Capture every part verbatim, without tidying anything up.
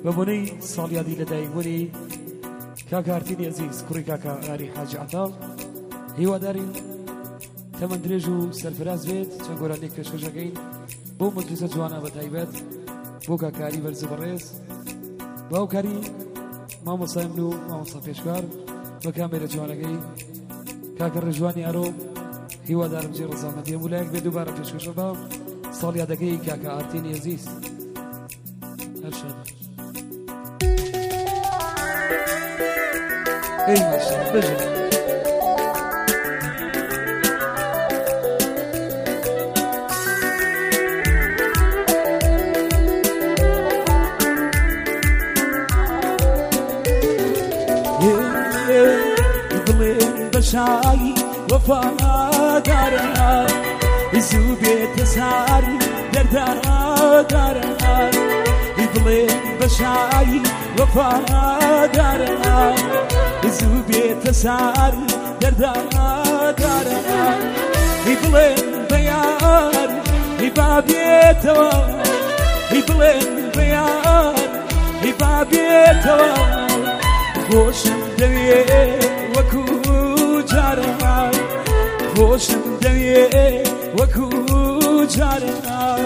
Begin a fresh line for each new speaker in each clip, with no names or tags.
بەبوونەی ساڵیادی لەدایکبوونی کاکە ئارتینی عەزیز کوڕی کاکە ئاری حاجی عەتاڵ هیوادارین تەمەند درێژ و سەرفراز بێت چەند گۆرانێک پێشکەشەکەین بۆ مجلیسە جوانە بەتایبەت بۆ کاکاری بەرز بەڕێز بە هاوکاری مامۆسای من و مامۆستا پێشکار بە کامێرە جوانەکەی کاکە ڕێژوانی ئارۆ هیوادارم جێ ڕەزامەندیە مولایەک بێت دووبارە پێشکەشە بە ساڵیادەکەی کاکە ئارتینی عەزیز هەرشەد ئەی ماشەڵڵا بژن
بشایی وفادارم زوبیت ساری دردارم دل بشایی وفادارم زوبیت ساری دردارم دل بیار بابیت و دل بیار بابیت و خوشم دویه وکو جارنا خوشم دویه وکو جارنا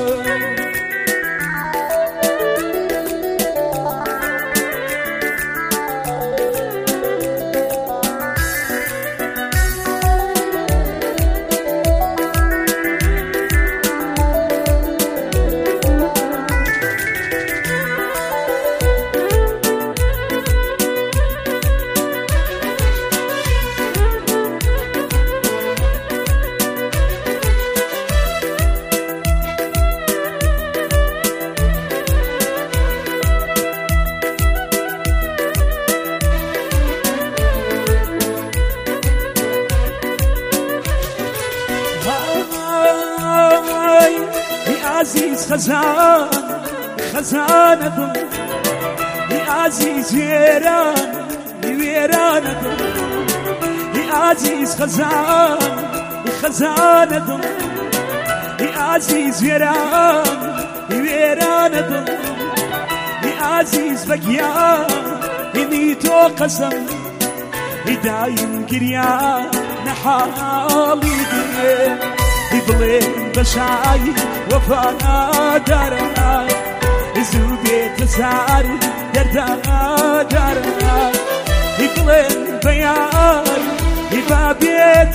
خزان خزانة دل يا عزيز ويران ويران دل يا عزيز خزان خزانة دل يا عزيز ويران ويران دل يا عزيز بقيا نيتو قسم دايم قريا نحالي دل بلين بشاي وفانا دارنا زوبيت سار دردنا دارنا بلين بيار بابيت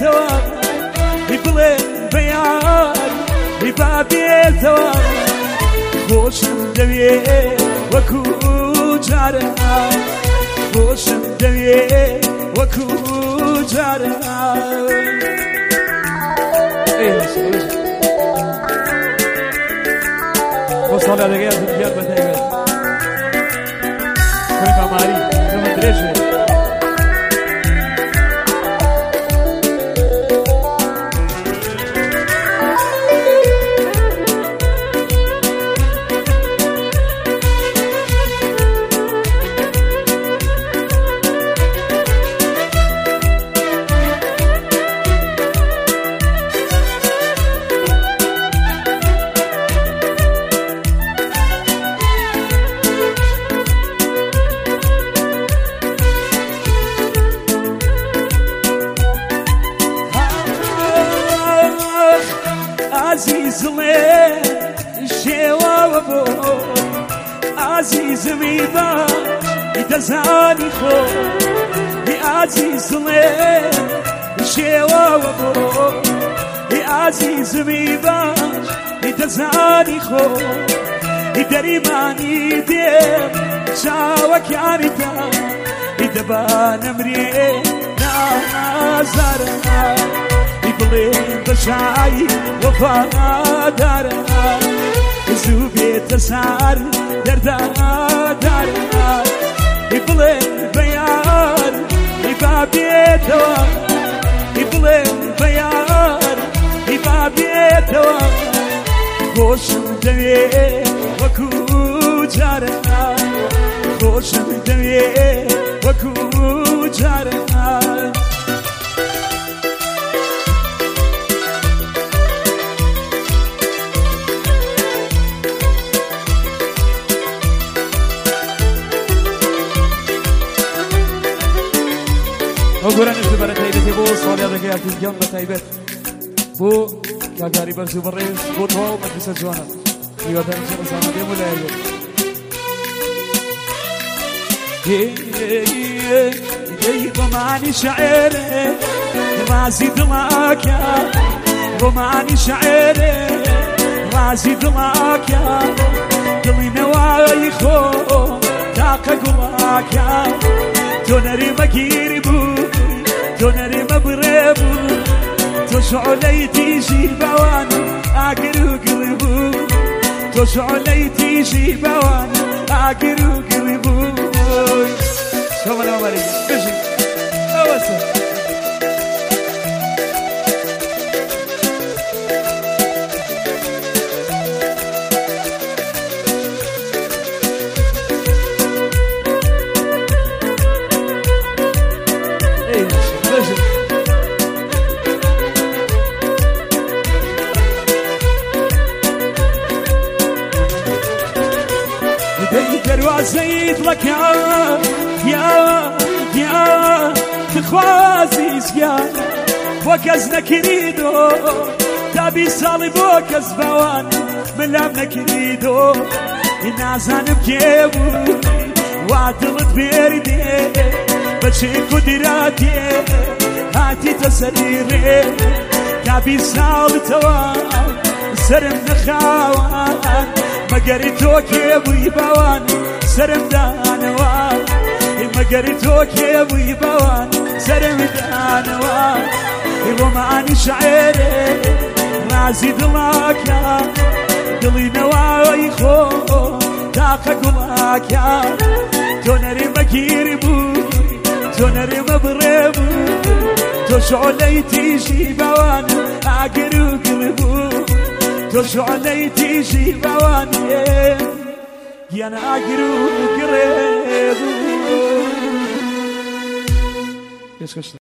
بلين بيار بابيت خوشم دويه وكو جارنا خوشم دويه وكو جارنا
وصل على جهاز الجهاز بتاعي كم ماري كم درجة
عزيز لي الشيوة وبو عزيز ميبا يدزاني خو يا عزيز لي الشيوة وبو يا عزيز ميبا يدزاني خو يدري ماني ديم شاوك عريتا يدبان امري نازرنا بلين بشاي وفانا دارنا زوبيت سار دردنا دارنا بلين بيار بابيت بلين بيار بابيت خوشم دويه وكو جارنا خوشم دويه وكو جارنا
وقرانش دبر تايبتي بو صالي هذا كي أكيد جنب تايبت بو كاغاري برسو بريس بو تو مدرسة جوانا يودان شو سامع دي ولا يجي يجي روماني شعري رازي دلاك يا روماني شعري رازي دلاك يا دلي نواي خو تاقا قلاك يا تونري مكيري بو تونري مبريبو تشعلي تيجي بوانا اقرو قلبو تشعلي تيجي بوانا اقرو قلبو شو انا مريض بشي اوسع
زيد لك يا يا يا تخوازيز يا وكز نكريدو تابي صالب وكز بوان ملام نكريدو النازان بجيبو وعدلت بيردي بشي قدراتي هاتي تسريري تابي صالب توان سرم نخاوان مقري توكي ابوي بوان سرم دانوان مقري توكي ابوي بوان سرم دانوان روماني شعري رازي دلاك يا دلي نواي خو تاقا قلاك يا تونري مكيري بوي تونري مبريبو تشعلي تيجي بوان اقرو قلبو تشعلي تيجي بواني يا انا اقرو قريبو